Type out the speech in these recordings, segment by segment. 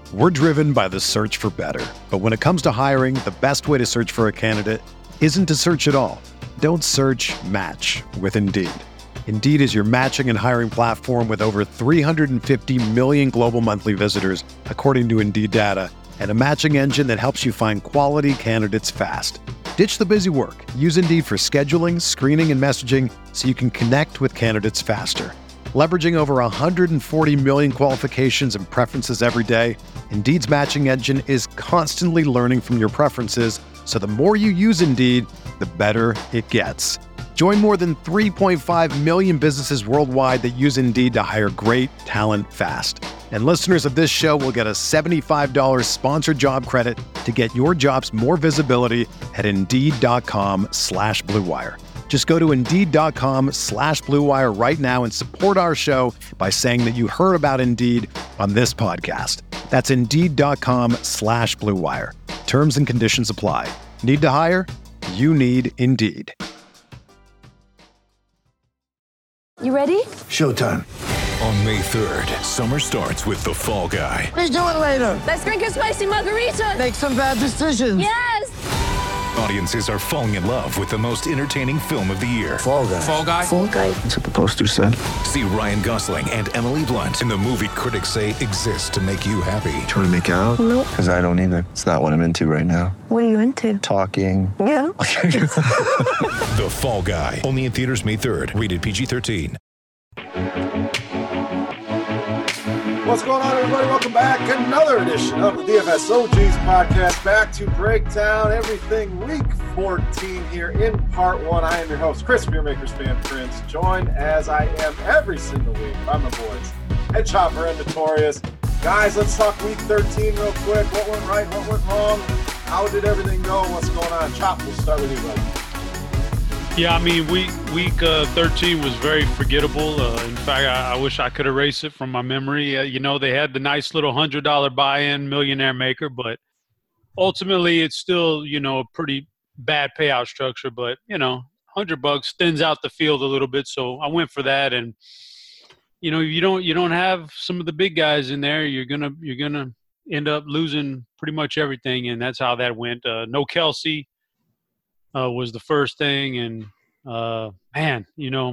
We're driven by the search for better. But when it comes to hiring, the best way to search for a candidate isn't to search at all. Don't search, match with Indeed. Indeed is your matching and hiring platform with over 350 million global monthly visitors, according to Indeed data, and a matching engine that helps you find quality candidates fast. Ditch the busy work. Use Indeed for scheduling, screening, and messaging so you can connect with candidates faster. Leveraging over 140 million qualifications and preferences every day, Indeed's matching engine is constantly learning from your preferences, so the more you use Indeed, the better it gets. Join more than 3.5 million businesses worldwide that use Indeed to hire great talent fast. And listeners of this show will get a $75 sponsored job credit to get your jobs more visibility at Indeed.com/Blue Wire. Just go to Indeed.com/Blue Wire right now and support our show by saying that you heard about Indeed on this podcast. That's Indeed.com/Blue Wire. Terms and conditions apply. Need to hire? You need Indeed. You ready? Showtime. On May 3rd, summer starts with The Fall Guy. Let's do it later. Let's drink a spicy margarita. Make some bad decisions. Yes! Audiences are falling in love with the most entertaining film of the year. Fall Guy. Fall Guy? Fall guy. That's what the poster said. See Ryan Gosling and Emily Blunt in the movie critics say exists to make you happy. Trying to make it out? Nope. Because I don't either. It's not what I'm into right now. What are you into? Talking. Yeah. The Fall Guy. Only in theaters May 3rd. Rated PG-13. What's going on, everybody? Welcome back. Another edition of the DFS OGs podcast. Back to break down everything week 14 here in part one. I am your host, Chris Beermakers Fan Prince, joined as I am every single week by my boys, Head Chopper and Notorious. Guys, let's talk week 13 real quick. What went right? What went wrong? How did everything go? What's going on? Chop, we'll start with you, buddy. Yeah, I mean, week 13 was very forgettable. In fact, I wish I could erase it from my memory. They had the nice little $100 buy-in millionaire maker, but ultimately it's still, a pretty bad payout structure. But, $100 thins out the field a little bit, so I went for that. And, you don't have some of the big guys in there, you're gonna end up losing pretty much everything, and that's how that went. No Kelsey. Was the first thing, and one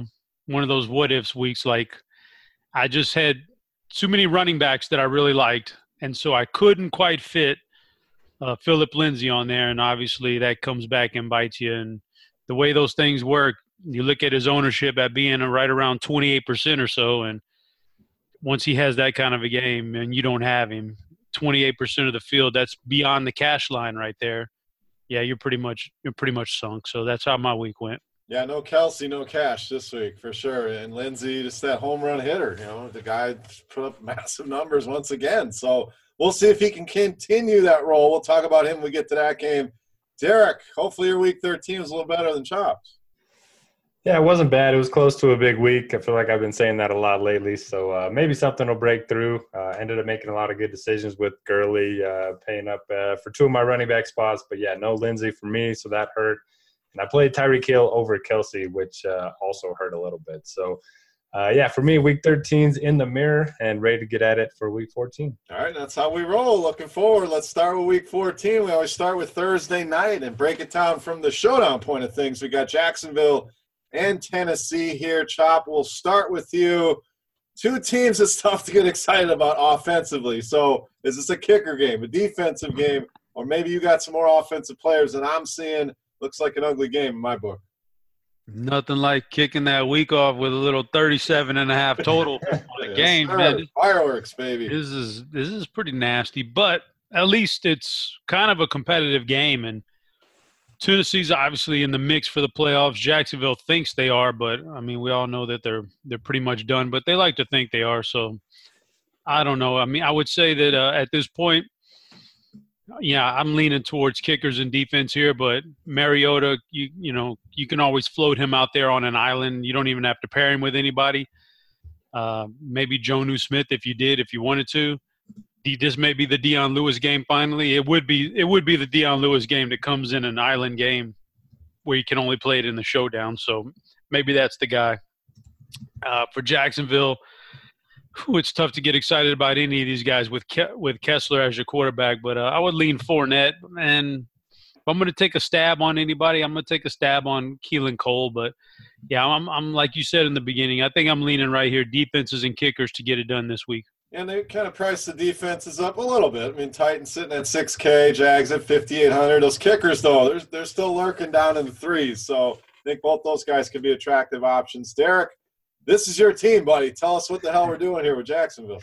of those what ifs weeks. Like, I just had too many running backs that I really liked, and so I couldn't quite fit Phillip Lindsay on there, and obviously that comes back and bites you. And the way those things work, you look at his ownership at being right around 28% or so, and once he has that kind of a game and you don't have him, 28% of the field, that's beyond the cash line right there. Yeah, you're pretty much sunk. So that's how my week went. Yeah, no Kelsey, no cash this week for sure. And Lindsey, just that home run hitter. The guy put up massive numbers once again. So we'll see if he can continue that role. We'll talk about him when we get to that game. Derek, hopefully your week 13 was a little better than Chops. Yeah, it wasn't bad. It was close to a big week. I feel like I've been saying that a lot lately. So maybe something will break through. Ended up making a lot of good decisions with Gurley, paying up for two of my running back spots. But, yeah, no Lindsey for me, so that hurt. And I played Tyreek Hill over Kelsey, which also hurt a little bit. So, for me, week 13's in the mirror and ready to get at it for week 14. All right, that's how we roll. Looking forward. Let's start with week 14. We always start with Thursday night and break it down from the showdown point of things. We got Jacksonville and Tennessee here. Chop, we'll start with you. Two teams it's tough to get excited about offensively. So is this a kicker game, a defensive game, or maybe you got some more offensive players than I'm seeing? Looks like an ugly game in my book. Nothing like kicking that week off with a little 37.5 total on a game. Man. Fireworks, baby. This is pretty nasty, but at least it's kind of a competitive game, and Tennessee's obviously in the mix for the playoffs. Jacksonville thinks they are, but, I mean, we all know that they're pretty much done, but they like to think they are. So, I don't know. I mean, I would say that at this point, yeah, I'm leaning towards kickers and defense here, but Mariota, you can always float him out there on an island. You don't even have to pair him with anybody. Maybe Jonnu Smith if you wanted to. This may be the Dion Lewis game finally. It would be the Dion Lewis game that comes in an island game where you can only play it in the showdown. So maybe that's the guy. For Jacksonville, It's tough to get excited about any of these guys with Kessler as your quarterback, but I would lean Fournette. And if I'm going to take a stab on anybody, I'm going to take a stab on Keelan Cole. But, yeah, I'm like you said in the beginning, I think I'm leaning right here, defenses and kickers to get it done this week. And they kind of priced the defenses up a little bit. I mean, Titans sitting at $6K, Jags at $5,800. Those kickers, though, they're still lurking down in the threes. So I think both those guys could be attractive options. Derek, this is your team, buddy. Tell us what the hell we're doing here with Jacksonville.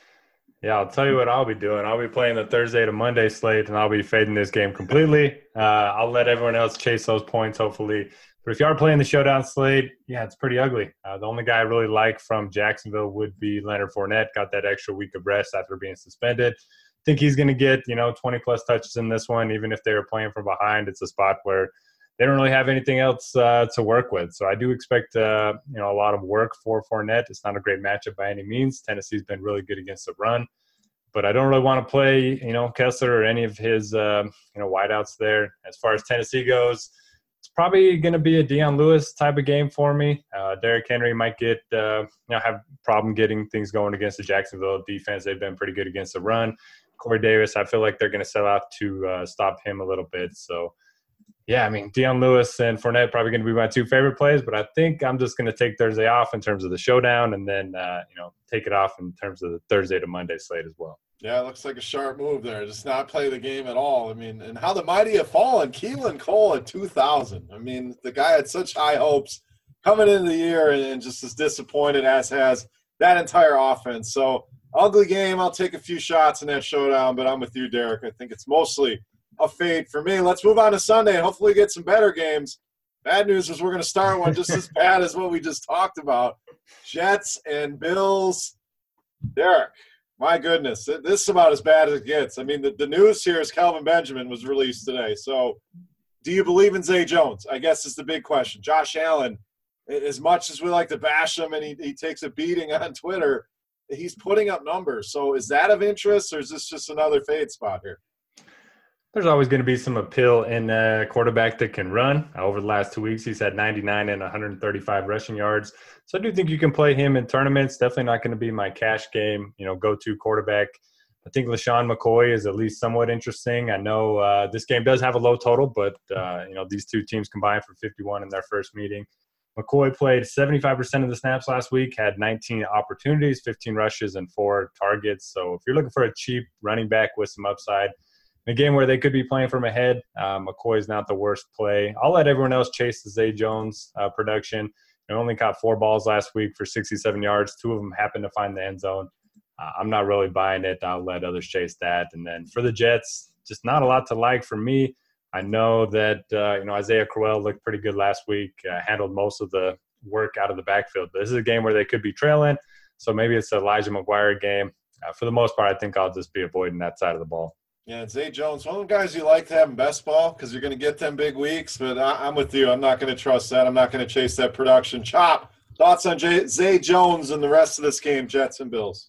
Yeah, I'll tell you what I'll be doing. I'll be playing the Thursday to Monday slate, and I'll be fading this game completely. I'll let everyone else chase those points, hopefully. But if you are playing the showdown slate, yeah, it's pretty ugly. The only guy I really like from Jacksonville would be Leonard Fournette. Got that extra week of rest after being suspended. I think he's going to get, 20-plus touches in this one. Even if they were playing from behind, it's a spot where they don't really have anything else to work with. So I do expect, a lot of work for Fournette. It's not a great matchup by any means. Tennessee's been really good against the run. But I don't really want to play, Kessler or any of his, wideouts there. As far as Tennessee goes, it's probably going to be a Deion Lewis type of game for me. Derrick Henry might get, have problem getting things going against the Jacksonville defense. They've been pretty good against the run. Corey Davis, I feel like they're going to sell out to stop him a little bit. So, yeah, I mean, Deion Lewis and Fournette probably going to be my two favorite plays, but I think I'm just going to take Thursday off in terms of the showdown and then, take it off in terms of the Thursday to Monday slate as well. Yeah, it looks like a sharp move there. Just not play the game at all. I mean, and how the mighty have fallen. Keelan Cole at 2,000. I mean, the guy had such high hopes coming into the year and just as disappointed as has that entire offense. So, ugly game. I'll take a few shots in that showdown, but I'm with you, Derek. I think it's mostly a fade for me. Let's move on to Sunday and hopefully get some better games. Bad news is we're going to start one just as bad as what we just talked about. Jets and Bills. Derek. My goodness, this is about as bad as it gets. I mean, the news here is Kelvin Benjamin was released today. So do you believe in Zay Jones? I guess is the big question. Josh Allen, as much as we like to bash him and he takes a beating on Twitter, he's putting up numbers. So is that of interest or is this just another fade spot here? There's always going to be some appeal in a quarterback that can run. Over the last 2 weeks, he's had 99 and 135 rushing yards. So I do think you can play him in tournaments. Definitely not going to be my cash game, go-to quarterback. I think LaShawn McCoy is at least somewhat interesting. I know this game does have a low total, but, these two teams combined for 51 in their first meeting. McCoy played 75% of the snaps last week, had 19 opportunities, 15 rushes, and 4 targets. So if you're looking for a cheap running back with some upside, in a game where they could be playing from ahead, McCoy's not the worst play. I'll let everyone else chase the Zay Jones production. He only caught 4 balls last week for 67 yards. 2 of them happened to find the end zone. I'm not really buying it. I'll let others chase that. And then for the Jets, just not a lot to like for me. I know that, Isaiah Crowell looked pretty good last week, handled most of the work out of the backfield. But this is a game where they could be trailing, so maybe it's an Elijah McGuire game. For the most part, I think I'll just be avoiding that side of the ball. Yeah, Zay Jones, one of the guys you like to have in best ball because you're going to get them big weeks, but I'm with you. I'm not going to trust that. I'm not going to chase that production. Chop, thoughts on Zay Jones and the rest of this game, Jets and Bills?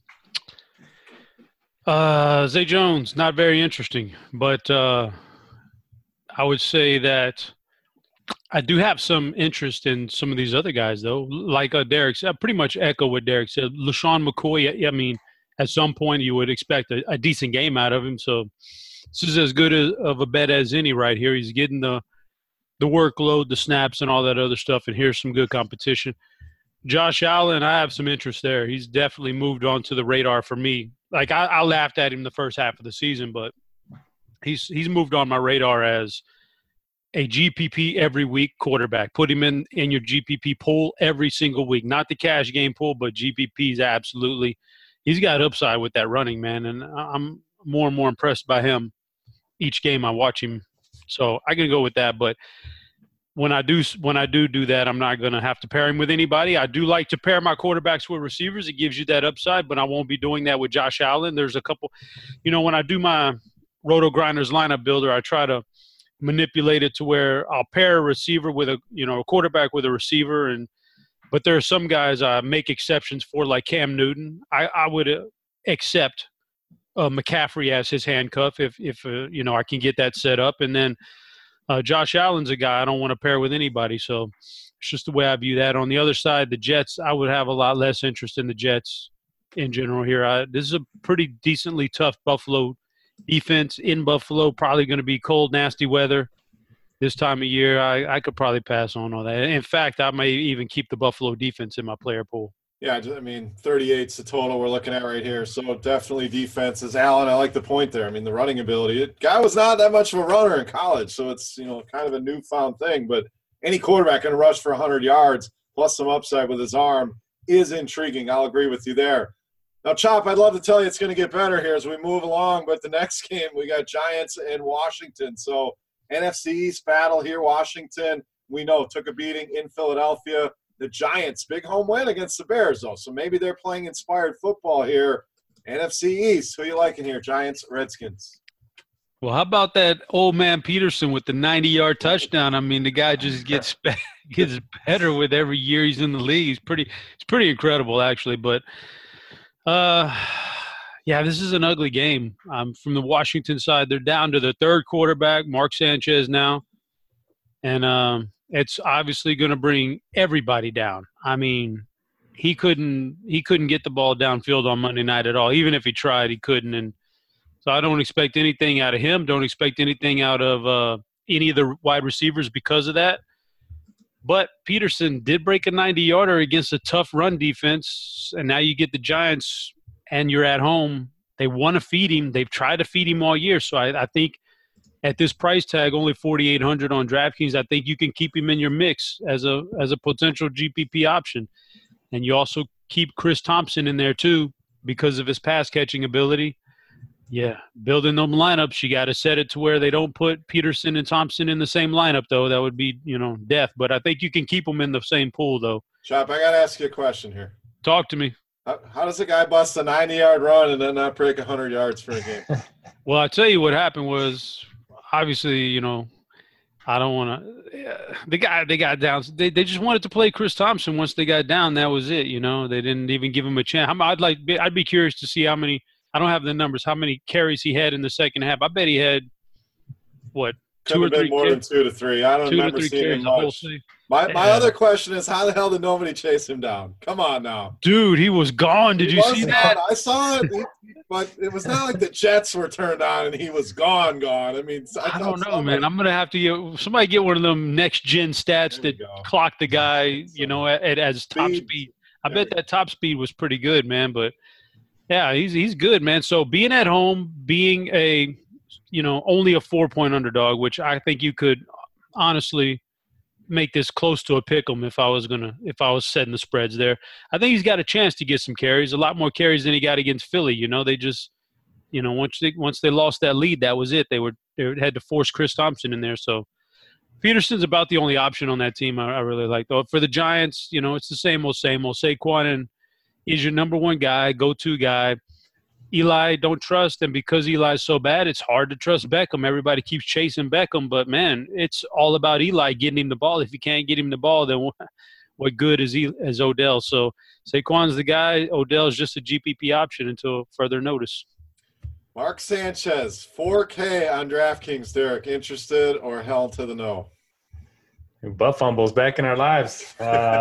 Zay Jones, not very interesting, but I would say that I do have some interest in some of these other guys, though, like Derek said. I pretty much echo what Derek said. LaShawn McCoy, I mean, at some point you would expect a decent game out of him. So this is as good of a bet as any right here. He's getting the workload, the snaps, and all that other stuff, and here's some good competition. Josh Allen, I have some interest there. He's definitely moved on to the radar for me. Like, I laughed at him the first half of the season, but he's moved on my radar as a GPP every week quarterback. Put him in your GPP pool every single week. Not the cash game pool, but GPPs absolutely. He's got upside with that running, man, and I'm more and more impressed by him each game I watch him. So I can go with that, but when I do that, I'm not going to have to pair him with anybody. I do like to pair my quarterbacks with receivers. It gives you that upside, but I won't be doing that with Josh Allen. There's a couple, when I do my Roto Grinders lineup builder, I try to manipulate it to where I'll pair a receiver with a quarterback with a receiver, but there are some guys I make exceptions for, like Cam Newton. I would accept McCaffrey as his handcuff if I can get that set up. And then Josh Allen's a guy I don't want to pair with anybody. So it's just the way I view that. On the other side, the Jets, I would have a lot less interest in the Jets in general here. This is a pretty decently tough Buffalo defense in Buffalo. Probably going to be cold, nasty weather this time of year. I could probably pass on all that. In fact, I may even keep the Buffalo defense in my player pool. Yeah, I mean, 38's the total we're looking at right here. So definitely defenses. Alan, I like the point there. I mean, the running ability. The guy was not that much of a runner in college, so it's, kind of a newfound thing. But any quarterback going to rush for 100 yards plus some upside with his arm is intriguing. I'll agree with you there. Now, Chop, I'd love to tell you it's going to get better here as we move along, but the next game we got Giants and Washington. So NFC East battle here. Washington, we know, took a beating in Philadelphia. The Giants, big home win against the Bears, though. So maybe they're playing inspired football here. NFC East, who you liking here? Giants, Redskins. Well, how about that old man Peterson with the 90-yard touchdown? I mean, the guy just gets better with every year he's in the league. It's pretty incredible, actually. But, yeah, this is an ugly game. From the Washington side, they're down to their third quarterback, Mark Sanchez now. And it's obviously going to bring everybody down. I mean, he couldn't get the ball downfield on Monday night at all. Even if he tried, he couldn't. And so I don't expect anything out of him. Don't expect anything out of any of the wide receivers because of that. But Peterson did break a 90-yarder against a tough run defense, and now you get the Giants and you're at home. They want to feed him. They've tried to feed him all year. So I think at this price tag, only $4,800 on DraftKings, I think you can keep him in your mix as a potential GPP option. And you also keep Chris Thompson in there too because of his pass-catching ability. Yeah, building them lineups, you got to set it to where they don't put Peterson and Thompson in the same lineup, though. That would be, death. But I think you can keep them in the same pool, though. Chop, I got to ask you a question here. Talk to me. How does a guy bust a 90-yard run and then not break 100 yards for a game? Well, I'll tell you what happened was, obviously, I don't want to they got down. They just wanted to play Chris Thompson. Once they got down, that was it. They didn't even give him a chance. I'd be curious to see how many. I don't have the numbers. How many carries he had in the second half? I bet he had what? Could have been more than 2 to 3. I don't remember seeing him much. My other question is, how the hell did nobody chase him down? Come on now. Dude, he was gone. Did you see that? I saw it, but it was not like the Jets were turned on and he was gone. I mean, I don't know, man. I'm going to have to somebody get one of them next-gen stats that clock the guy, as top speed. I bet that top speed was pretty good, man. But, yeah, he's good, man. So being at home, being only a 4-point underdog, which I think you could honestly – make this close to a pick 'em if I was setting the spreads there. I think he's got a chance to get some carries, a lot more carries than he got against Philly. They just, once they lost that lead, that was it. They had to force Chris Thompson in there. So Peterson's about the only option on that team I really like. Though for the Giants, it's the same old. Saquon is your number one guy, go-to guy. Eli, don't trust, and because Eli's so bad, it's hard to trust Beckham. Everybody keeps chasing Beckham, but, man, it's all about Eli getting him the ball. If you can't get him the ball, then what good is Odell? So Saquon's the guy. Odell's just a GPP option until further notice. Mark Sanchez, 4K on DraftKings, Derek. Interested or hell to the no? Butt fumbles back in our lives.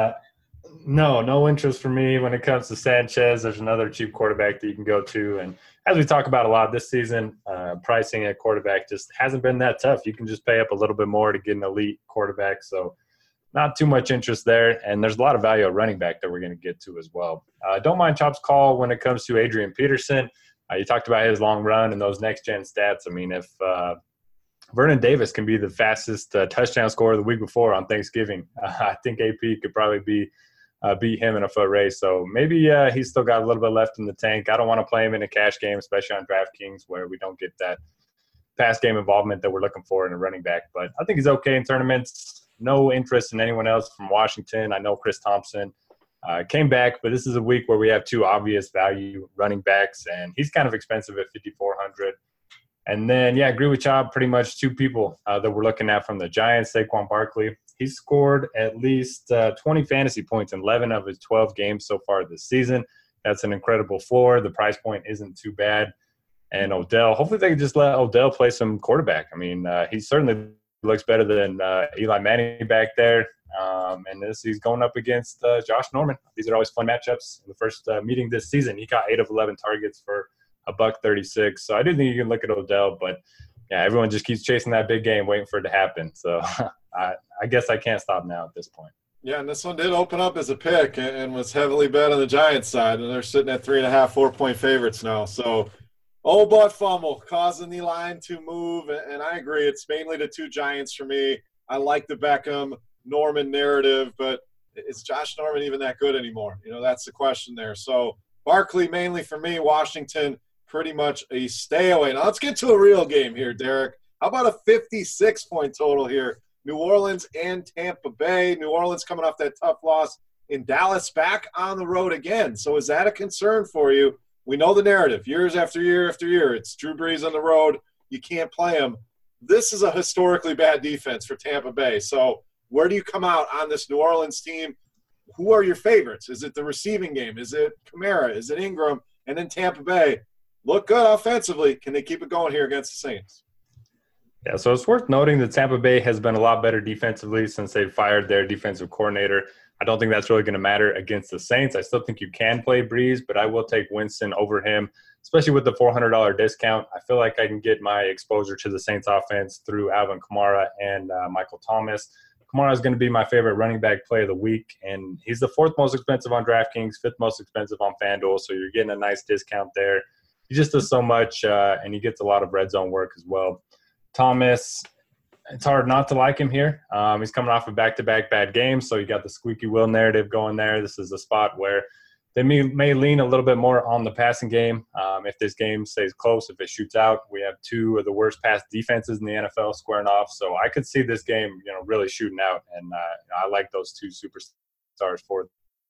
No interest for me when it comes to Sanchez. There's another cheap quarterback that you can go to. And as we talk about a lot this season, pricing at quarterback just hasn't been that tough. You can just pay up a little bit more to get an elite quarterback. So not too much interest there. And there's a lot of value at running back that we're going to get to as well. Don't mind Chop's call when it comes to Adrian Peterson. You talked about his long run and those next-gen stats. I mean, if Vernon Davis can be the fastest touchdown scorer the week before on Thanksgiving, I think AP could probably beat him in a foot race. So maybe he's still got a little bit left in the tank. I don't want to play him in a cash game, especially on DraftKings where we don't get that pass game involvement that we're looking for in a running back. But I think he's okay in tournaments. No interest in anyone else from Washington. I know Chris Thompson came back, but this is a week where we have two obvious value running backs, and he's kind of expensive at $5,400. And then, I agree with Chop. Pretty much two people that we're looking at from the Giants, Saquon Barkley. He's scored at least 20 fantasy points in 11 of his 12 games so far this season. That's an incredible floor. The price point isn't too bad. And Odell, hopefully they can just let Odell play some quarterback. I mean, he's certainly looks better than Eli Manning back there. And he's going up against Josh Norman. These are always fun matchups. In the first meeting this season, he got 8 of 11 targets for $136. So I do think you can look at Odell, but yeah, everyone just keeps chasing that big game, waiting for it to happen. So I guess I can't stop now at this point. Yeah, and this one did open up as a pick and was heavily bet on the Giants side, and they're sitting at 3.5, 4-point favorites now. So, butt fumble causing the line to move, and I agree. It's mainly the two Giants for me. I like the Beckham-Norman narrative, but is Josh Norman even that good anymore? That's the question there. So, Barkley mainly for me, Washington pretty much a stay away. Now, let's get to a real game here, Derek. How about a 56-point total here? New Orleans and Tampa Bay. New Orleans coming off that tough loss in Dallas, back on the road again. So is that a concern for you? We know the narrative. Years after year after year, it's Drew Brees on the road. You can't play him. This is a historically bad defense for Tampa Bay. So where do you come out on this New Orleans team? Who are your favorites? Is it the receiving game? Is it Kamara? Is it Ingram? And then Tampa Bay. Look good offensively. Can they keep it going here against the Saints? Yeah, so it's worth noting that Tampa Bay has been a lot better defensively since they fired their defensive coordinator. I don't think that's really going to matter against the Saints. I still think you can play Brees, but I will take Winston over him, especially with the $400 discount. I feel like I can get my exposure to the Saints offense through Alvin Kamara and Michael Thomas. Kamara is going to be my favorite running back play of the week, and he's the 4th most expensive on DraftKings, 5th most expensive on FanDuel, so you're getting a nice discount there. He just does so much, and he gets a lot of red zone work as well. Thomas, it's hard not to like him here. He's coming off of back-to-back bad games, so you got the squeaky wheel narrative going there. This is a spot where they may lean a little bit more on the passing game. If this game stays close, if it shoots out, we have 2 of the worst pass defenses in the NFL squaring off. So I could see this game, really shooting out, and I like those 2 superstars for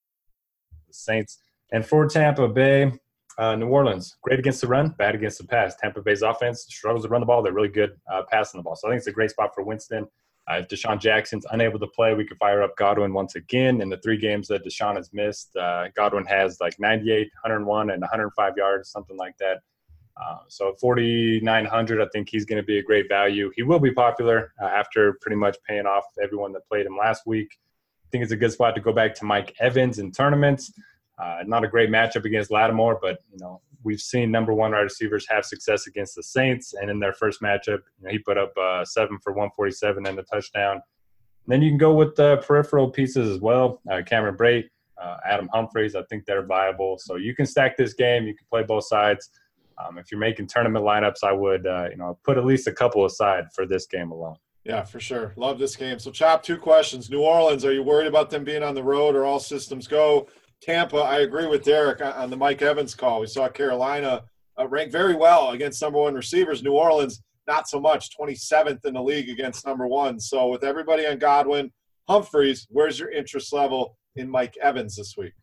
the Saints. And for Tampa Bay, New Orleans, great against the run, bad against the pass. Tampa Bay's offense struggles to run the ball. They're really good passing the ball. So I think it's a great spot for Winston. If Deshaun Jackson's unable to play, we can fire up Godwin once again. In the 3 games that Deshaun has missed, Godwin has like 98, 101, and 105 yards, something like that. So at 4,900, I think he's going to be a great value. He will be popular after pretty much paying off everyone that played him last week. I think it's a good spot to go back to Mike Evans in tournaments. Not a great matchup against Lattimore, but, we've seen number 1 wide receivers have success against the Saints. And in their first matchup, he put up 7 for 147 and a touchdown. And then you can go with the peripheral pieces as well. Cameron Brate, Adam Humphries, I think they're viable. So you can stack this game. You can play both sides. If you're making tournament lineups, I would, put at least a couple aside for this game alone. Yeah, for sure. Love this game. So, Chop, 2 questions. New Orleans, are you worried about them being on the road or all systems go? Tampa, I agree with Derek on the Mike Evans call. We saw Carolina rank very well against number 1 receivers. New Orleans, not so much, 27th in the league against number 1. So with everybody on Godwin, Humphries, where's your interest level in Mike Evans this week?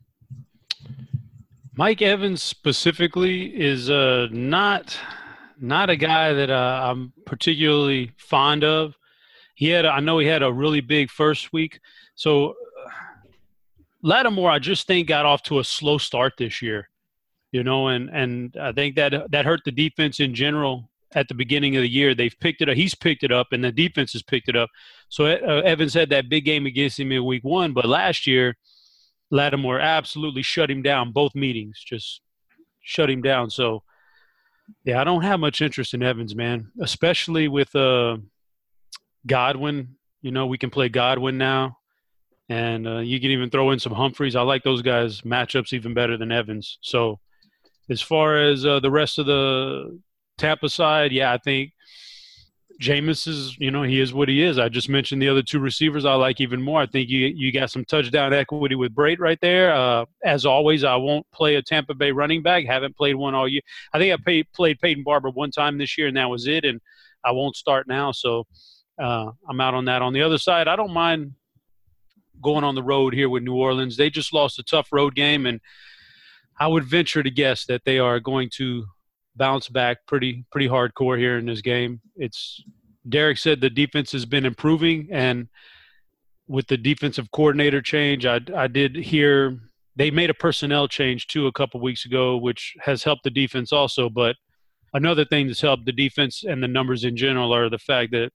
Mike Evans specifically is not a guy that I'm particularly fond of. I know he had a really big first week. So Lattimore, I just think, got off to a slow start this year, and I think that hurt the defense in general at the beginning of the year. They've picked it up. He's picked it up, and the defense has picked it up. So Evans had that big game against him in week 1, but last year Lattimore absolutely shut him down both meetings, just shut him down. So, yeah, I don't have much interest in Evans, man, especially with Godwin. We can play Godwin now. And you can even throw in some Humphries. I like those guys' matchups even better than Evans. So as far as the rest of the Tampa side, yeah, I think Jameis is, he is what he is. I just mentioned the other 2 receivers I like even more. I think you got some touchdown equity with Brate right there. As always, I won't play a Tampa Bay running back. Haven't played one all year. I think I played Peyton Barber 1 time this year, and that was it. And I won't start now. So I'm out on that. On the other side, I don't mind going on the road here with New Orleans. They just lost a tough road game, and I would venture to guess that they are going to bounce back pretty hardcore here in this game. Derek said the defense has been improving, and with the defensive coordinator change, I did hear they made a personnel change too a couple weeks ago, which has helped the defense also. But another thing that's helped the defense and the numbers in general are the fact that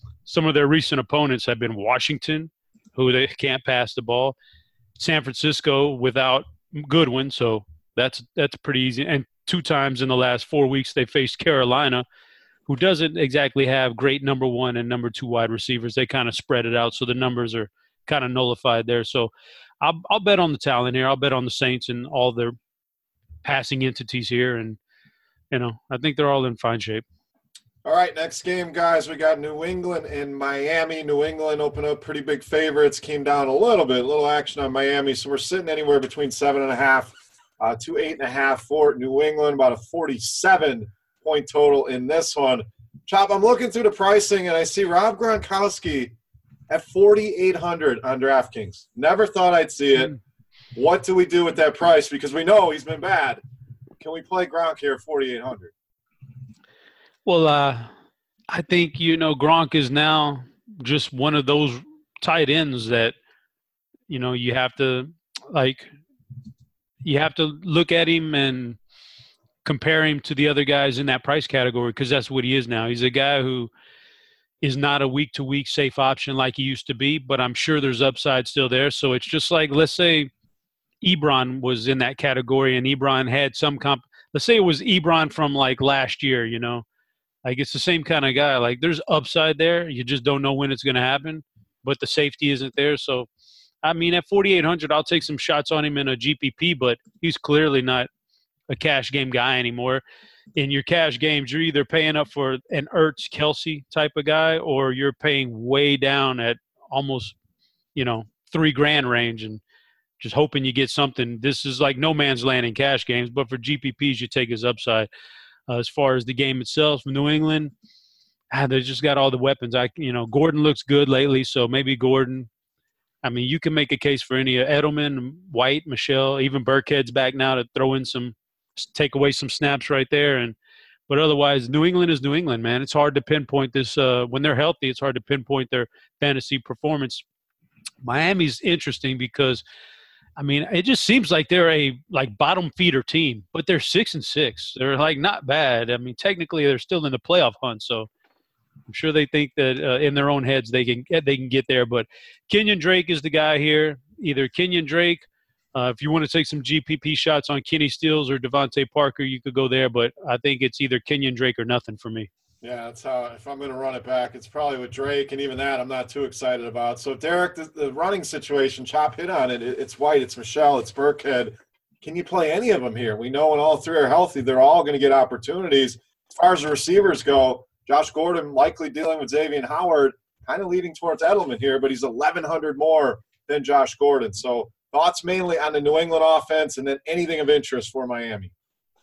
some of their recent opponents have been Washington, who they can't pass the ball, San Francisco without Goodwin, so that's pretty easy. And 2 times in the last 4 weeks they faced Carolina, who doesn't exactly have great number 1 and number 2 wide receivers. They kind of spread it out, so the numbers are kind of nullified there. So I'll bet on the talent here. I'll bet on the Saints and all their passing entities here, and I think they're all in fine shape. All right, next game, guys. We got New England and Miami. New England opened up pretty big favorites, came down a little action on Miami. So we're sitting anywhere between 7.5 to 8.5 for New England, about a 47-point total in this one. Chop, I'm looking through the pricing, and I see Rob Gronkowski at 4,800 on DraftKings. Never thought I'd see it. What do we do with that price? Because we know he's been bad. Can we play Gronk here at 4,800? Well, I think, Gronk is now just one of those tight ends that, you have to look at him and compare him to the other guys in that price category, because that's what he is now. He's a guy who is not a week-to-week safe option like he used to be, but I'm sure there's upside still there. So it's just like, let's say Ebron was in that category and Ebron had some let's say it was Ebron from like last year, Like, it's the same kind of guy. Like, there's upside there. You just don't know when it's going to happen, but the safety isn't there. So, I mean, at 4,800, I'll take some shots on him in a GPP, but he's clearly not a cash game guy anymore. In your cash games, you're either paying up for an Ertz, Kelsey type of guy, or you're paying way down at almost, $3,000 range and just hoping you get something. This is like no man's land in cash games, but for GPPs, you take his upside. As far as the game itself, New England, they just got all the weapons. Gordon looks good lately, so maybe Gordon. I mean, you can make a case for any Edelman, White, Michelle, even Burkhead's back now to throw in take away some snaps right there. But otherwise, New England is New England, man. It's hard to pinpoint this. When they're healthy, it's hard to pinpoint their fantasy performance. Miami's interesting because, I mean, it just seems like they're a bottom feeder team, but they're 6-6. They're not bad. I mean, technically they're still in the playoff hunt, so I'm sure they think that in their own heads they can get there. But Kenyon Drake is the guy here. Either Kenyon Drake, if you want to take some GPP shots on Kenny Stills or Devontae Parker, you could go there. But I think it's either Kenyon Drake or nothing for me. Yeah, that's how. If I'm going to run it back, it's probably with Drake, and even that I'm not too excited about. So, Derek, the running situation, Chop hit on it. It's White, it's Michelle, it's Burkhead. Can you play any of them here? We know when all three are healthy, they're all going to get opportunities. As far as the receivers go, Josh Gordon likely dealing with Xavier Howard, kind of leading towards Edelman here, but he's 1,100 more than Josh Gordon. So, thoughts mainly on the New England offense, and then anything of interest for Miami.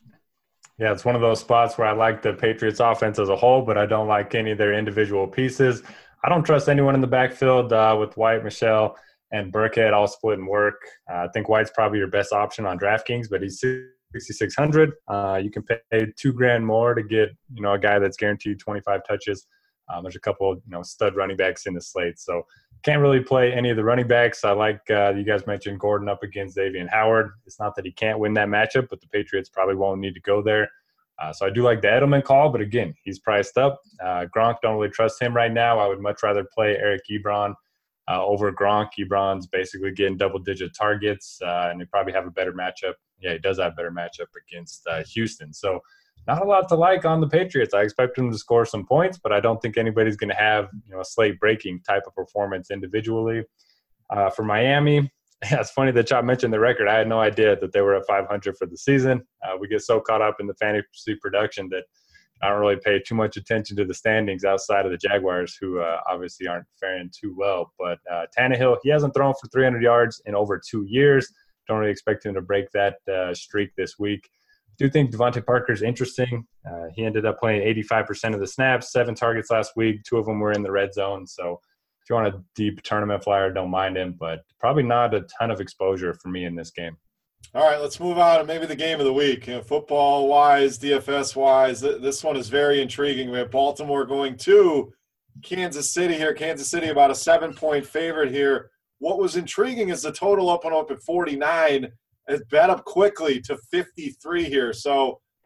Yeah, it's one of those spots where I like the Patriots offense as a whole, but I don't like any of their individual pieces. I don't trust anyone in the backfield with White, Michelle, and Burkhead all splitting work. I think White's probably your best option on DraftKings, but he's 6,600. You can pay $2,000 more to get, a guy that's guaranteed 25 touches. There's a couple, stud running backs in the slate. So can't really play any of the running backs. I like you guys mentioned Gordon up against Xavier Howard. It's not that he can't win that matchup, but the Patriots probably won't need to go there. So I do like the Edelman call, but again, he's priced up. Gronk, don't really trust him right now. I would much rather play Eric Ebron over Gronk. Ebron's basically getting double-digit targets, and they probably have a better matchup. Yeah, he does have a better matchup against Houston. So not a lot to like on the Patriots. I expect them to score some points, but I don't think anybody's going to have a slate-breaking type of performance individually. For Miami, yeah, it's funny that Chop mentioned the record. I had no idea that they were at 500 for the season. We get so caught up in the fantasy production that I don't really pay too much attention to the standings outside of the Jaguars, who obviously aren't faring too well. But Tannehill, he hasn't thrown for 300 yards in over 2 years. Don't really expect him to break that streak this week. I do think Devontae Parker's interesting. He ended up playing 85% of the snaps, 7 targets last week. 2 of them were in the red zone. So if you want a deep tournament flyer, don't mind him, but probably not a ton of exposure for me in this game. All right, let's move on to maybe the game of the week. Football-wise, DFS-wise, this one is very intriguing. We have Baltimore going to Kansas City here. Kansas City about a 7-point favorite here. What was intriguing is the total up at 49. It bet up quickly to 53 here. So,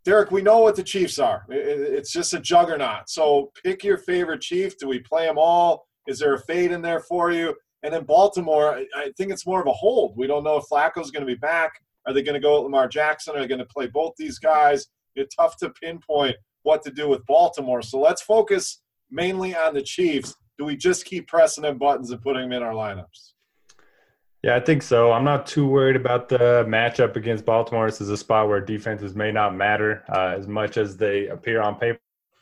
Derek, we know what the Chiefs are. It's just a juggernaut. So pick your favorite Chief. Do we play them all? Is there a fade in there for you? And then Baltimore, I think it's more of a hold. We don't know if Flacco's going to be back. Are they going to go with Lamar Jackson? Are they going to play both these guys? It's tough to pinpoint what to do with Baltimore. So let's focus mainly on the Chiefs. Do we just keep pressing them buttons and putting them in our lineups? Yeah, I think so. I'm not too worried about the matchup against Baltimore. This is a spot where defenses may not matter as much as they appear on paper.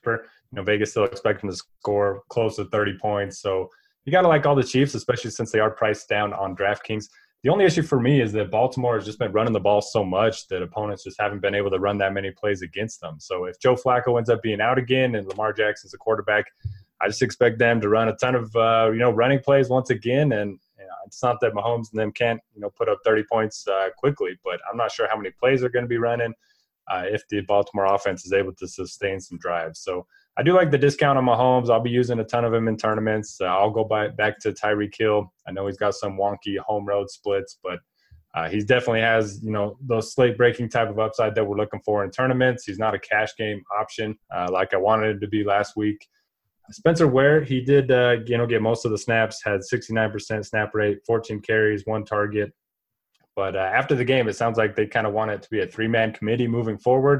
Vegas still expecting to score close to 30 points. So you got to like all the Chiefs, especially since they are priced down on DraftKings. The only issue for me is that Baltimore has just been running the ball so much that opponents just haven't been able to run that many plays against them. So if Joe Flacco ends up being out again and Lamar Jackson's the quarterback, I just expect them to run a ton of running plays once again. And it's not that Mahomes and them can't put up 30 points quickly, but I'm not sure how many plays they're going to be running if the Baltimore offense is able to sustain some drives. So I do like the discount on Mahomes. I'll be using a ton of him in tournaments. I'll go back to Tyreek Hill. I know he's got some wonky home road splits, but he definitely has, those slate breaking type of upside that we're looking for in tournaments. He's not a cash game option like I wanted him to be last week. Spencer Ware, he did, get most of the snaps, had 69% snap rate, 14 carries, 1 target. But after the game, it sounds like they kind of want it to be a 3-man committee moving forward.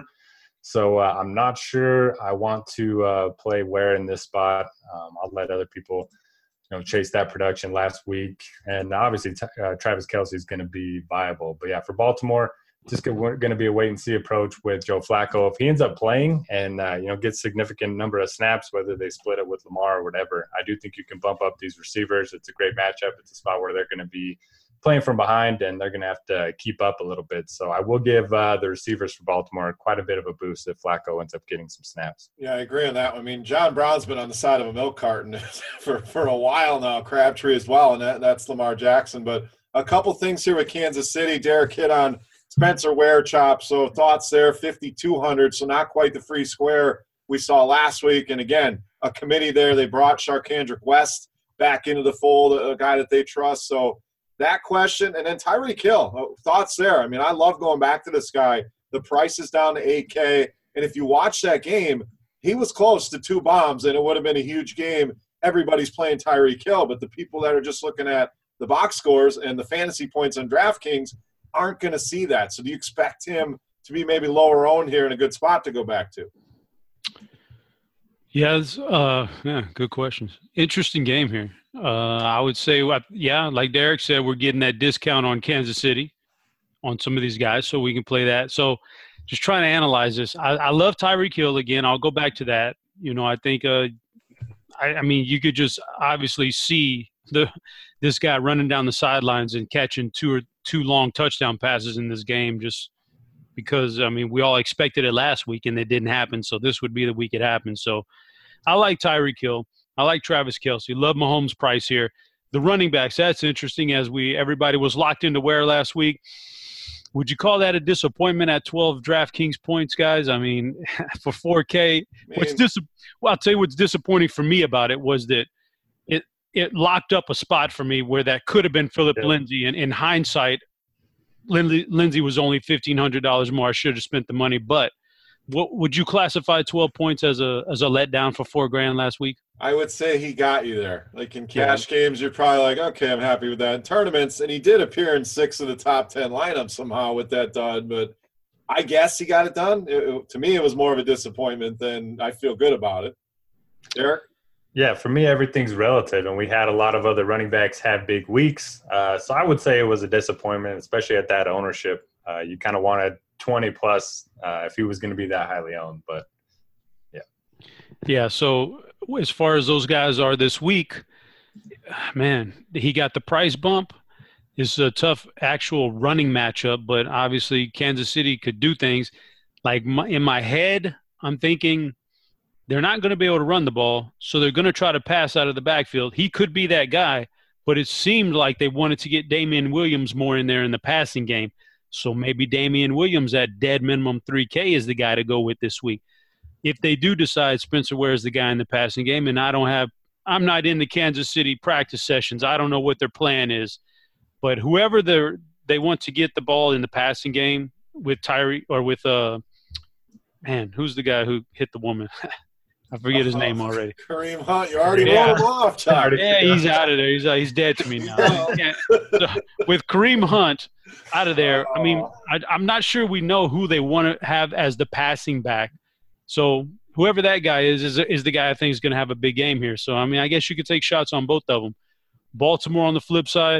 So I'm not sure I want to play Ware in this spot. I'll let other people, chase that production last week. And obviously Travis Kelce is going to be viable. But, yeah, for Baltimore, just going to be a wait-and-see approach with Joe Flacco. If he ends up playing and, gets significant number of snaps, whether they split it with Lamar or whatever, I do think you can bump up these receivers. It's a great matchup. It's a spot where they're going to be playing from behind, and they're going to have to keep up a little bit. So I will give the receivers for Baltimore quite a bit of a boost if Flacco ends up getting some snaps. Yeah, I agree on that one. I mean, John Brown's been on the side of a milk carton for a while now, Crabtree as well, and that's Lamar Jackson. But a couple things here with Kansas City. Derek hit on Spencer Ware chop, so thoughts there, 5,200, so not quite the free square we saw last week. And again, a committee there. They brought Charcandrick West back into the fold, a guy that they trust. So that question, and then Tyreek Hill, thoughts there. I mean, I love going back to this guy. The price is down to $8K, and if you watch that game, he was close to 2 bombs, and it would have been a huge game. Everybody's playing Tyreek Hill, but the people that are just looking at the box scores and the fantasy points on DraftKings aren't going to see that. So do you expect him to be maybe lower owned here in a good spot to go back to? Yes, good questions. Interesting game here. I would say, like Derek said, we're getting that discount on Kansas City on some of these guys, so we can play that. So just trying to analyze this. I love Tyreek Hill again. I'll go back to that. I think I mean, you could just obviously see this guy running down the sidelines and catching two long touchdown passes in this game just because, I mean, we all expected it last week and it didn't happen, so this would be the week it happened. So I like Tyreek Hill. I like Travis Kelce. Love Mahomes' price here. The running backs, that's interesting as everybody was locked into Ware last week. Would you call that a disappointment at 12 DraftKings points, guys? I mean, for 4K, I'll tell you what's disappointing for me about it was that it locked up a spot for me where that could have been Phillip Lindsay. And in hindsight, Lindsay was only $1,500 more. I should have spent the money. But what would you classify 12 points as a letdown for $4,000 last week? I would say he got you there. Like in cash games, you're probably like, okay, I'm happy with that. In tournaments, and he did appear in 6 of the top 10 lineups somehow with that done, but I guess he got it done. To me, it was more of a disappointment than I feel good about it. Derek? Yeah, for me, everything's relative, and we had a lot of other running backs have big weeks. So I would say it was a disappointment, especially at that ownership. You kind of wanted 20-plus if he was going to be that highly owned, but yeah. Yeah, so as far as those guys are this week, man, he got the price bump. It's a tough actual running matchup, but obviously Kansas City could do things. Like in my head, I'm thinking – they're not going to be able to run the ball, so they're going to try to pass out of the backfield. He could be that guy, but it seemed like they wanted to get Damian Williams more in there in the passing game. So maybe Damian Williams at dead minimum 3K is the guy to go with this week. If they do decide Spencer Ware is the guy in the passing game, and I'm not in the Kansas City practice sessions. I don't know what their plan is. But whoever they want to get the ball in the passing game with Tyree or with man, who's the guy who hit the woman? I forget his name already. Kareem Hunt. You already wrote him off, Chuck. Yeah, he's out of there. He's dead to me now. So, with Kareem Hunt out of there, I mean, I'm not sure we know who they want to have as the passing back. So whoever that guy is the guy I think is going to have a big game here. So, I mean, I guess you could take shots on both of them. Baltimore on the flip side,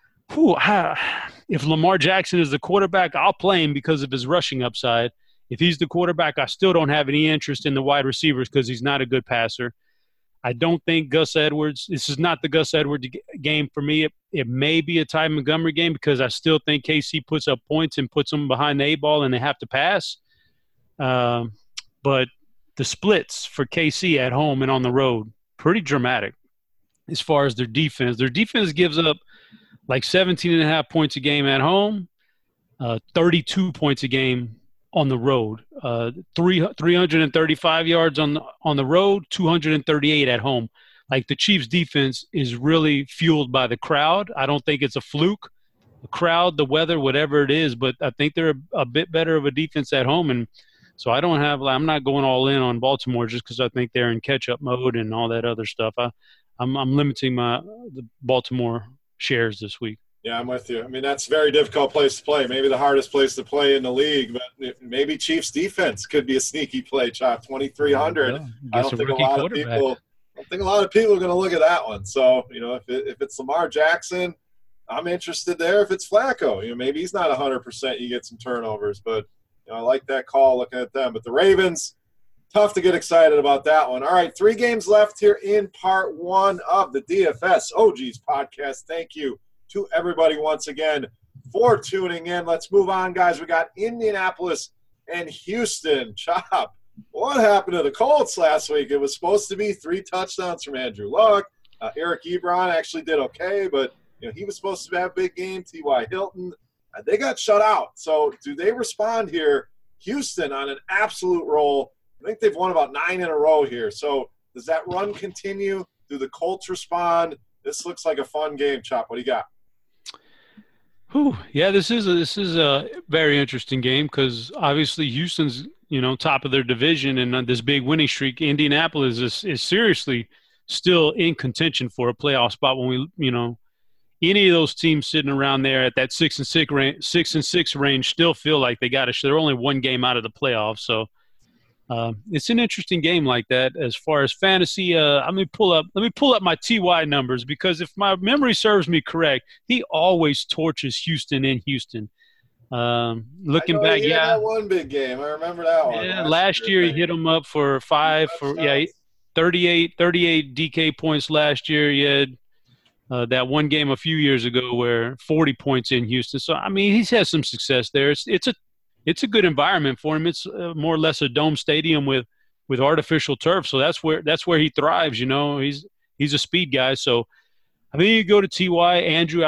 if Lamar Jackson is the quarterback, I'll play him because of his rushing upside. If he's the quarterback, I still don't have any interest in the wide receivers because he's not a good passer. I don't think Gus Edwards – this is not the Gus Edwards game for me. It may be a Ty Montgomery game because I still think KC puts up points and puts them behind the A-ball and they have to pass. But the splits for KC at home and on the road, pretty dramatic as far as their defense. Their defense gives up like 17.5 points a game at home, 32 points a game on the road, 335 yards on the road, 238 at home. Like the Chiefs' defense is really fueled by the crowd. I don't think it's a fluke. The crowd, the weather, whatever it is, but I think they're a bit better of a defense at home. And so I'm not going all in on Baltimore just because I think they're in catch-up mode and all that other stuff. I'm limiting the Baltimore shares this week. Yeah, I'm with you. I mean, that's a very difficult place to play. Maybe the hardest place to play in the league, but maybe Chiefs defense could be a sneaky play, Chop. 2,300. I don't think a lot of people are going to look at that one. So, if it's Lamar Jackson, I'm interested there. If it's Flacco, maybe he's not 100%. You get some turnovers, but I like that call looking at them. But the Ravens, tough to get excited about that one. All right, 3 games left here in part 1 of the DFS OGs podcast. Thank you to everybody once again for tuning in. Let's move on, guys. We got Indianapolis and Houston. Chop, what happened to the Colts last week? It was supposed to be 3 touchdowns from Andrew Luck. Eric Ebron actually did okay, but he was supposed to have a big game. T.Y. Hilton, they got shut out. So do they respond here? Houston on an absolute roll. I think they've won about 9 in a row here. So does that run continue? Do the Colts respond? This looks like a fun game, Chop. What do you got? Yeah, this is a very interesting game because obviously Houston's top of their division and on this big winning streak. Indianapolis is seriously still in contention for a playoff spot. When we any of those teams sitting around there at that 6-6 range still feel like they got they're only 1 game out of the playoffs. So it's an interesting game like that. As far as fantasy, let me pull up my TY numbers because if my memory serves me correct, he always torches Houston in Houston. Looking back, that one big game. I remember that one. Yeah, last year he hit him up for 5 38 DK points last year. He had that one game a few years ago where 40 points in Houston. So I mean, he's had some success there. It's a good environment for him. It's more or less a dome stadium with artificial turf. So that's where he thrives. He's a speed guy. So I think you go to TY Andrew.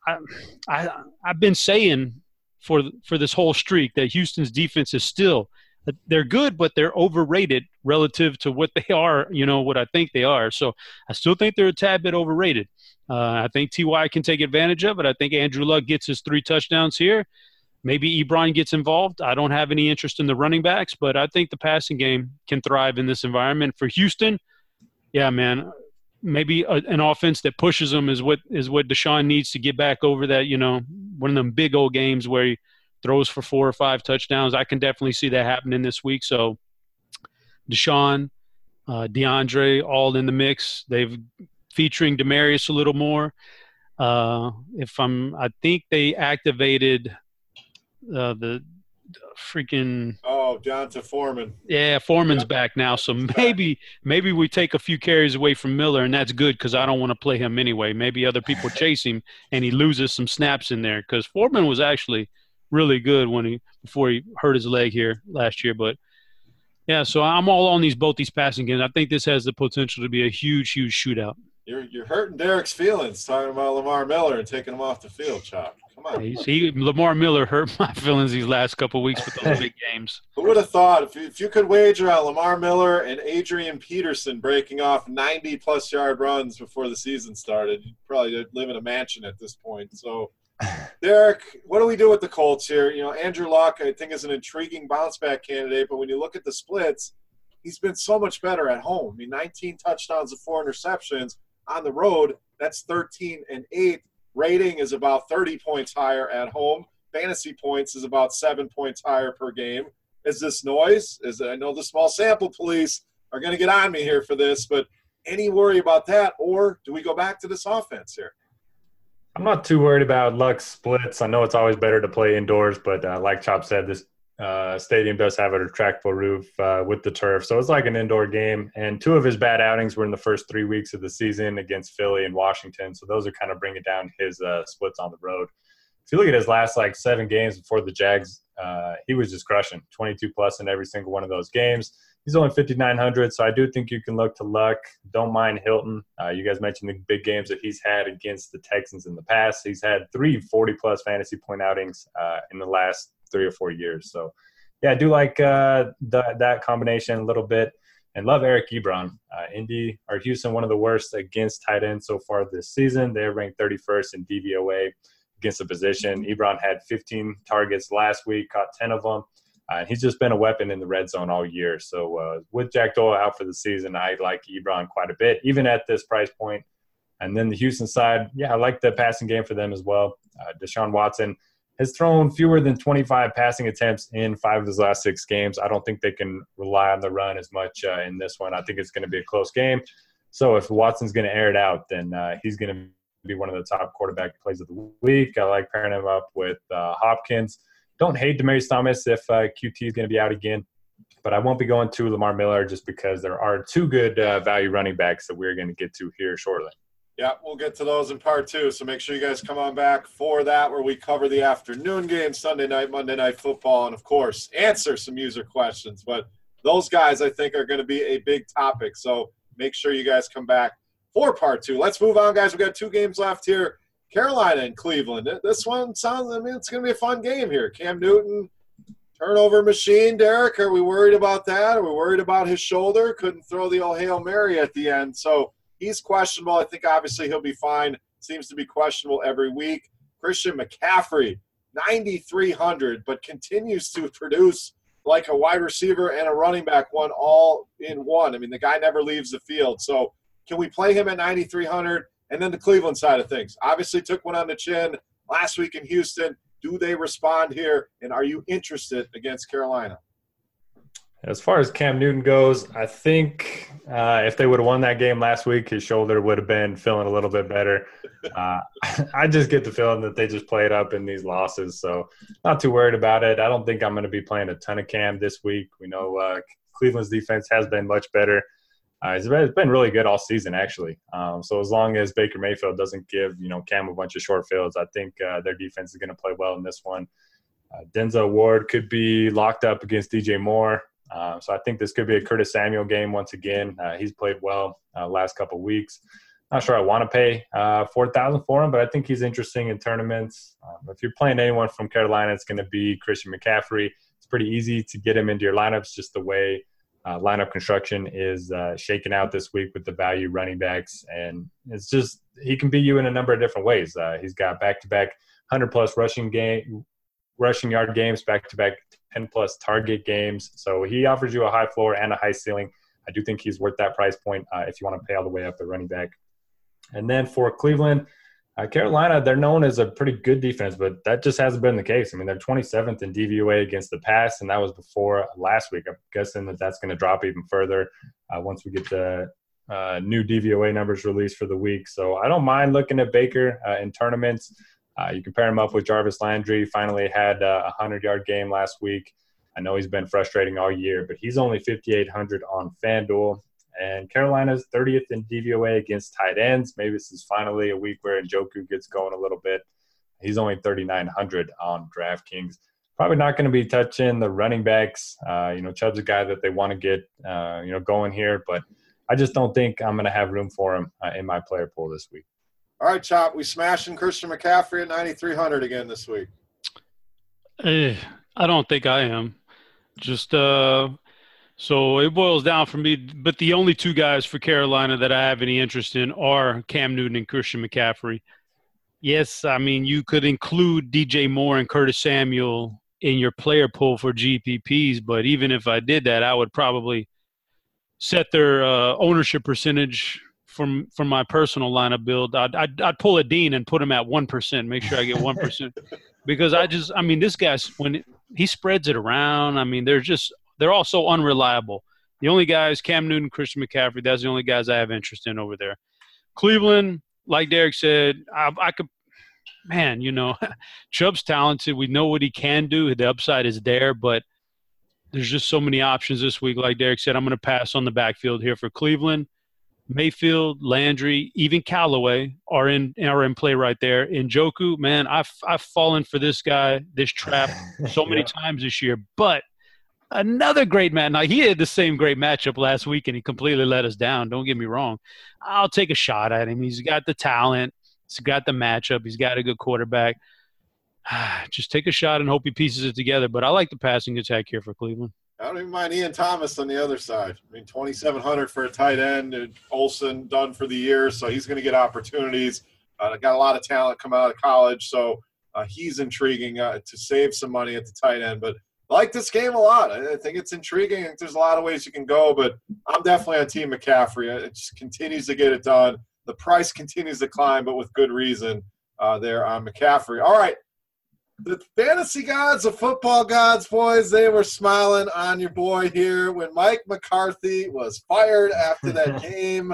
I've been saying for this whole streak that Houston's defense is still they're good, but they're overrated relative to what they are. What I think they are. So I still think they're a tad bit overrated. I think TY can take advantage of it. I think Andrew Luck gets his 3 touchdowns here. Maybe Ebron gets involved. I don't have any interest in the running backs, but I think the passing game can thrive in this environment. For Houston, yeah, man, maybe an offense that pushes them is what Deshaun needs to get back over that, one of them big old games where he throws for 4 or 5 touchdowns. I can definitely see that happening this week. So Deshaun, DeAndre, all in the mix. They've featuring Demaryius a little more. I think they activated – the freaking Jonta Foreman. Yeah, Foreman's back now, so maybe we take a few carries away from Miller, and that's good because I don't want to play him anyway. Maybe other people chase him, and he loses some snaps in there because Foreman was actually really good before he hurt his leg here last year. But yeah, so I'm all on both these passing games. I think this has the potential to be a huge shootout. You're hurting Derek's feelings talking about Lamar Miller and taking him off the field, Chop. Come on. Lamar Miller hurt my feelings these last couple of weeks with those big games. Who would have thought if you could wager on Lamar Miller and Adrian Peterson breaking off 90-plus yard runs before the season started, you'd probably live in a mansion at this point. So Derek, what do we do with the Colts here? You know, Andrew Luck, I think, is an intriguing bounce-back candidate, but when you look at the splits, he's been so much better at home. I mean, 19 touchdowns and 4 interceptions. On the road, that's 13-8. Rating is about 30 points higher at home. Fantasy points is about 7 points higher per game. Is this noise? I know the small sample police are going to get on me here for this, but any worry about that, or do we go back to this offense here? I'm not too worried about Luck's splits. I know it's always better to play indoors, but like Chop said, this stadium does have a retractable roof with the turf. So it's like an indoor game. And 2 of his bad outings were in the first 3 weeks of the season against Philly and Washington. So those are kind of bringing down his splits on the road. If you look at his last 7 games before the Jags, he was just crushing 22+ in every single one of those games. He's only 5,900, so I do think you can look to Luck. Don't mind Hilton. You guys mentioned the big games that he's had against the Texans in the past. He's had 3 40+ fantasy point outings in the last 3 or 4 years. So, yeah, I do like that combination a little bit. And love Eric Ebron. Houston, one of the worst against tight ends so far this season. They're ranked 31st in DVOA against the position. Ebron had 15 targets last week, caught 10 of them. He's just been a weapon in the red zone all year. So with Jack Doyle out for the season, I like Ebron quite a bit, even at this price point. And then the Houston side, I like the passing game for them as well. Deshaun Watson has thrown fewer than 25 passing attempts in 5 of his last 6 games. I don't think they can rely on the run as much in this one. I think it's going to be a close game. So if Watson's going to air it out, then he's going to be one of the top quarterback plays of the week. I like pairing him up with Hopkins. Don't hate Demaryius Thomas if QT is going to be out again, but I won't be going to Lamar Miller just because there are 2 good value running backs that we're going to get to here shortly. Yeah, we'll get to those in part 2, so make sure you guys come on back for that, where we cover the afternoon games, Sunday night, Monday Night Football, and, of course, answer some user questions. But those guys, I think, are going to be a big topic, so make sure you guys come back for part 2. Let's move on, guys. We've got 2 games left here. Carolina and Cleveland. This one sounds, it's going to be a fun game here. Cam Newton, turnover machine, Derek. Are we worried about that? Are we worried about his shoulder? Couldn't throw the old Hail Mary at the end. So he's questionable. I think obviously he'll be fine. Seems to be questionable every week. Christian McCaffrey, 9,300, but continues to produce like a wide receiver and a running back one all in one. I mean, the guy never leaves the field. So can we play him at 9,300? And then the Cleveland side of things. Obviously took one on the chin last week in Houston. Do they respond here? And are you interested against Carolina? As far as Cam Newton goes, I think if they would have won that game last week, his shoulder would have been feeling a little bit better. I just get the feeling that they just played up in these losses. So not too worried about it. I don't think I'm going to be playing a ton of Cam this week. We know Cleveland's defense has been much better. It's been really good all season, actually. So as long as Baker Mayfield doesn't give, Cam a bunch of short fields, I think their defense is going to play well in this one. Denzel Ward could be locked up against DJ Moore. So I think this could be a Curtis Samuel game once again. He's played well last couple of weeks. Not sure I want to pay $4,000 for him, but I think he's interesting in tournaments. If you're playing anyone from Carolina, it's going to be Christian McCaffrey. It's pretty easy to get him into your lineups, just the way lineup construction is shaken out this week with the value running backs. And it's just he can beat you in a number of different ways. He's got back-to-back 100-plus rushing yard games, back-to-back 10-plus target games. So he offers you a high floor and a high ceiling. I do think he's worth that price point if you want to pay all the way up the running back. And then for Cleveland, Carolina, they're known as a pretty good defense, but that just hasn't been the case. I mean, they're 27th in DVOA against the pass, and that was before last week. I'm guessing that's going to drop even further once we get the new DVOA numbers released for the week. So I don't mind looking at Baker in tournaments. You can pair him up with Jarvis Landry. Finally had a 100-yard game last week. I know he's been frustrating all year, but he's only 5,800 on FanDuel. And Carolina's 30th in DVOA against tight ends. Maybe this is finally a week where Njoku gets going a little bit. He's only 3,900 on DraftKings. Probably not going to be touching the running backs. Chubb's a guy that they want to get, going here. But I just don't think I'm going to have room for him in my player pool this week. All right, Chop, we smashing Christian McCaffrey at 9,300 again this week. I don't think I am. Just so it boils down for me. But the only 2 guys for Carolina that I have any interest in are Cam Newton and Christian McCaffrey. yes, I mean, you could include DJ Moore and Curtis Samuel in your player pool for GPPs, but even if I did that, I would probably set their ownership percentage from my personal lineup build. I'd pull a Dean and put him at 1%, make sure I get 1%. Because this guy's, when he spreads it around, I mean, they're all so unreliable. The only guys, Cam Newton, Christian McCaffrey, that's the only guys I have interest in over there. Cleveland, like Derek said, I could – man, Chubb's talented. We know what he can do. The upside is there, but there's just so many options this week. Like Derek said, I'm going to pass on the backfield here for Cleveland. Mayfield, Landry, even Callaway are in play right there. Njoku, man, I've fallen for this guy, this trap so many times this year. But another great match. Now, he had the same great matchup last week, and he completely let us down. Don't get me wrong. I'll take a shot at him. He's got the talent. He's got the matchup. He's got a good quarterback. Just take a shot and hope he pieces it together. But I like the passing attack here for Cleveland. I don't even mind Ian Thomas on the other side. I mean, 2,700 for a tight end. And Olsen done for the year, so he's going to get opportunities. Got a lot of talent coming out of college, so he's intriguing to save some money at the tight end. But I like this game a lot. I think it's intriguing. I think there's a lot of ways you can go, but I'm definitely on Team McCaffrey. It just continues to get it done. The price continues to climb, but with good reason there on McCaffrey. All right. The fantasy gods, the football gods, boys, they were smiling on your boy here when Mike McCarthy was fired after that game.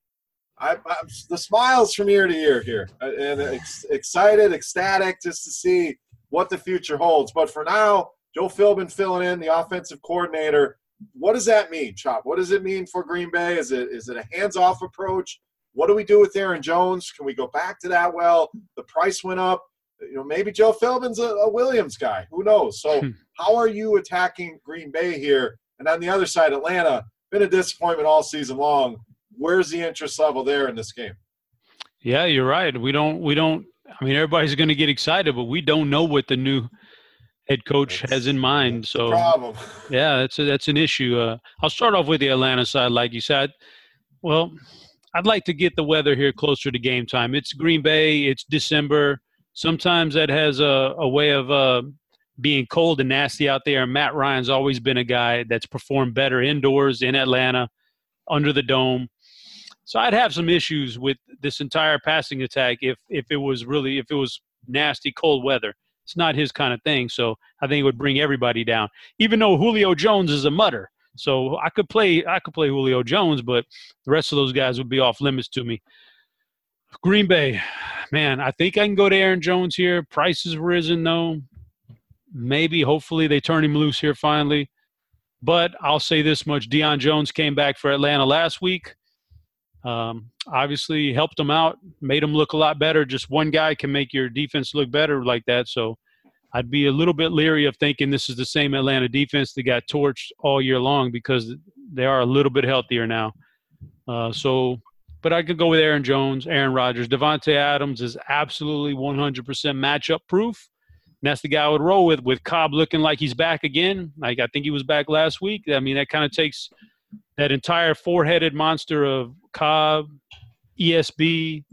The smiles from ear to ear here, and excited, ecstatic just to see what the future holds. But for now, Joe Philbin filling in, the offensive coordinator. What does that mean, Chop? What does it mean for Green Bay? Is it a hands-off approach? What do we do with Aaron Jones? Can we go back to that? Well, the price went up. Maybe Joe Philbin's a Williams guy. Who knows? So how are you attacking Green Bay here? And on the other side, Atlanta, been a disappointment all season long. Where's the interest level there in this game? Yeah, you're right. We don't I mean, everybody's going to get excited, but we don't know what the new head coach has in mind. So problem. Yeah, that's an issue. I'll start off with the Atlanta side, like you said. Well, I'd like to get the weather here closer to game time. It's Green Bay. It's December. Sometimes that has a way of being cold and nasty out there. Matt Ryan's always been a guy that's performed better indoors in Atlanta, under the dome. So I'd have some issues with this entire passing attack if it was nasty cold weather. It's not his kind of thing, so I think it would bring everybody down. Even though Julio Jones is a mutter, so I could play Julio Jones, but the rest of those guys would be off limits to me. Green Bay, man, I think I can go to Aaron Jones here. Price has risen, though. Maybe, hopefully, they turn him loose here finally. But I'll say this much. Deion Jones came back for Atlanta last week. Obviously, helped them out, made them look a lot better. Just one guy can make your defense look better like that. So I'd be a little bit leery of thinking this is the same Atlanta defense that got torched all year long because they are a little bit healthier now. But I could go with Aaron Jones, Aaron Rodgers. Devontae Adams is absolutely 100% matchup proof. And that's the guy I would roll with Cobb looking like he's back again. Like I think he was back last week. I mean, that kind of takes that entire four-headed monster of Cobb, ESB,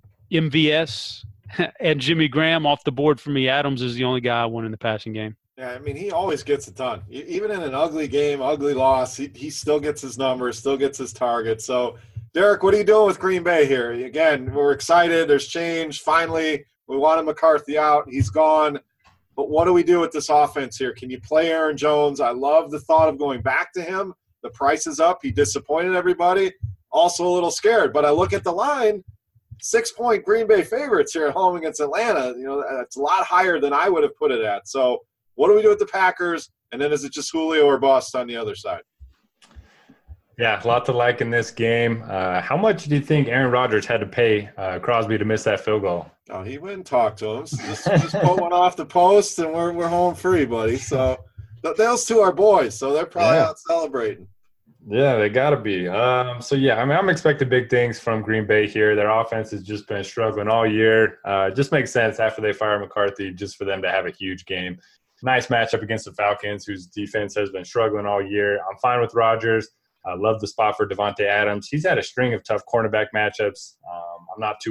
MVS, and Jimmy Graham off the board for me. Adams is the only guy I want in the passing game. Yeah, I mean, he always gets it done. Even in an ugly game, ugly loss, he still gets his numbers, still gets his targets. So, Derek, what are you doing with Green Bay here? Again, we're excited. There's change. Finally, we wanted McCarthy out. He's gone. But what do we do with this offense here? Can you play Aaron Jones? I love the thought of going back to him. The price is up. He disappointed everybody. Also a little scared. But I look at the line, 6-point Green Bay favorites here at home against Atlanta. That's a lot higher than I would have put it at. So what do we do with the Packers? And then is it just Julio or bust on the other side? Yeah, a lot to like in this game. How much do you think Aaron Rodgers had to pay Crosby to miss that field goal? Oh, he went and talked to him. Just put one off the post, and we're home free, buddy. So those two are boys, so they're probably out celebrating. Yeah, they got to be. I'm expecting big things from Green Bay here. Their offense has just been struggling all year. It just makes sense after they fire McCarthy just for them to have a huge game. Nice matchup against the Falcons, whose defense has been struggling all year. I'm fine with Rodgers. I love the spot for Devontae Adams. He's had a string of tough cornerback matchups. I'm not too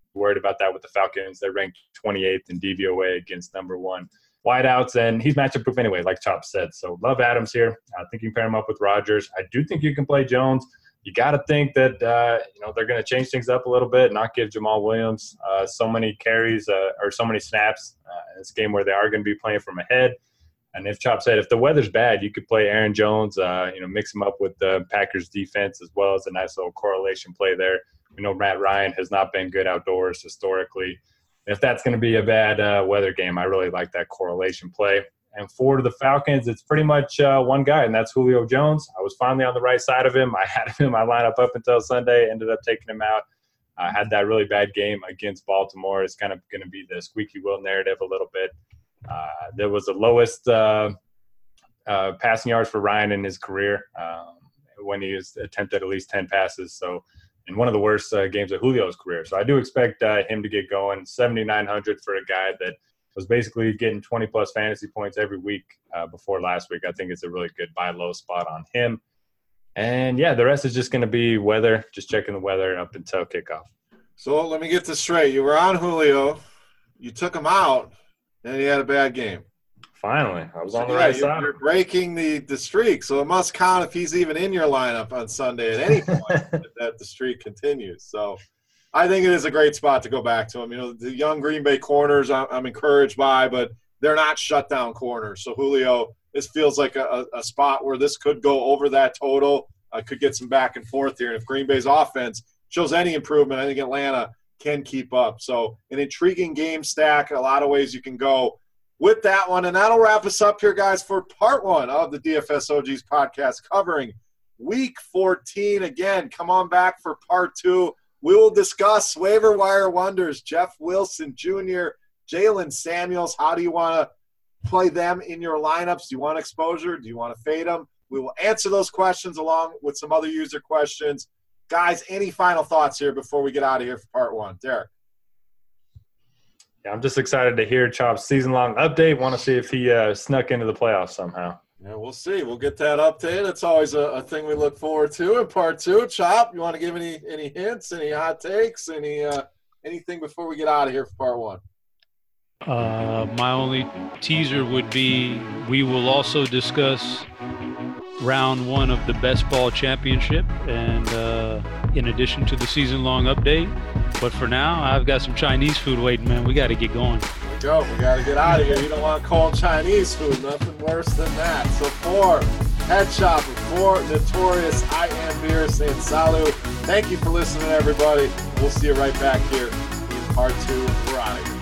worried about that with the Falcons. They're ranked 28th in DVOA against number 1 wideouts, and he's matchup proof anyway, like Chop said. So love Adams here. I think you can pair him up with Rodgers. I do think you can play Jones. You got to think that they're going to change things up a little bit, not give Jamal Williams so many carries or so many snaps in this game where they are going to be playing from ahead. And if Chop said if the weather's bad, you could play Aaron Jones, mix him up with the Packers defense as well as a nice little correlation play there. We know Matt Ryan has not been good outdoors historically. If that's going to be a bad weather game, I really like that correlation play. And for the Falcons, it's pretty much one guy, and that's Julio Jones. I was finally on the right side of him. I had him in my lineup up until Sunday, ended up taking him out. I had that really bad game against Baltimore. It's kind of going to be the squeaky wheel narrative a little bit. There was the lowest passing yards for Ryan in his career when he has attempted at least 10 passes. So, in one of the worst games of Julio's career. So I do expect him to get going. 7,900 for a guy that was basically getting 20-plus fantasy points every week before last week. I think it's a really good buy low spot on him. And, yeah, the rest is just going to be weather, just checking the weather up until kickoff. So let me get this straight. You were on Julio. You took him out, and he had a bad game. Finally. I was on the right side. You're breaking the streak, so it must count if he's even in your lineup on Sunday at any point that the streak continues. So I think it is a great spot to go back to him. You know, the young Green Bay corners I'm encouraged by, but they're not shutdown corners. So Julio, this feels like a spot where this could go over that total. Could get some back and forth here. And if Green Bay's offense shows any improvement, I think Atlanta can keep up. So an intriguing game stack, a lot of ways you can go with that one. And that'll wrap us up here, guys, for part 1 of the DFS OGs podcast covering Week 14. Again, come on back for part 2. We will discuss waiver wire wonders, Jeff Wilson Jr., Jalen Samuels. How do you want to play them in your lineups? Do you want exposure? Do you want to fade them? We will answer those questions along with some other user questions. Guys, any final thoughts here before we get out of here for part 1? Derek. Yeah, I'm just excited to hear Chop's season-long update. Want to see if he snuck into the playoffs somehow. Yeah, we'll see. We'll get that update. It's always a thing we look forward to in part 2. Chop, you want to give any hints, any hot takes, anything before we get out of here for part 1? My only teaser would be we will also discuss round 1 of the Best Ball Championship, and in addition to the season-long update. But for now, I've got some Chinese food waiting, man. We got to get going. We got to get out of here. You don't want cold Chinese food. Nothing worse than that. So for Head Chopper, for Notorious, I am Beer saying salut. Thank you for listening, everybody. We'll see you right back here in part 2. We're out of here.